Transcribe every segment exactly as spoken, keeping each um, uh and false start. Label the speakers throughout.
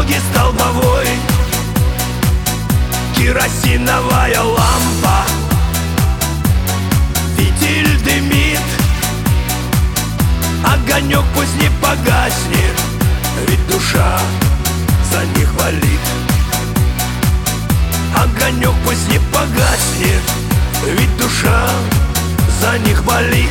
Speaker 1: дороге столбовой керосиновая лампа, фитиль дымит, огонек пусть не погаснет, ведь душа за них болит. Огонек пусть не погаснет, ведь душа за них болит.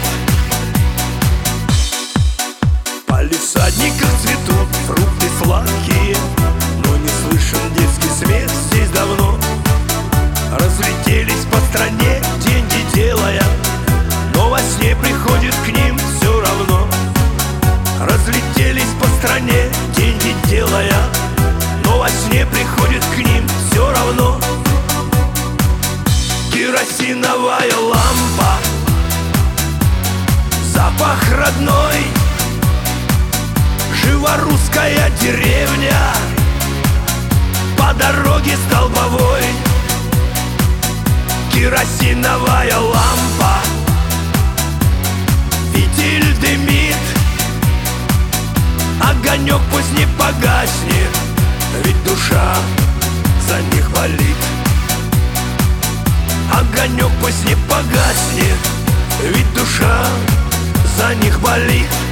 Speaker 1: В палисадниках цветут фрукты сладкие, но не слышен детский смех здесь давно. Разлетелись по стране деньги делая, но во сне приходит к ним все равно. Разлетелись по стране деньги делая, но во сне приходит к ним все равно. Керосиновая лампа, запах родной, жива русская деревня, по дороге столбовой. Керосиновая лампа, фитиль дымит, огонек пусть не погаснет, ведь душа за них болит. Огонек пусть не погаснет, ведь душа за них болит.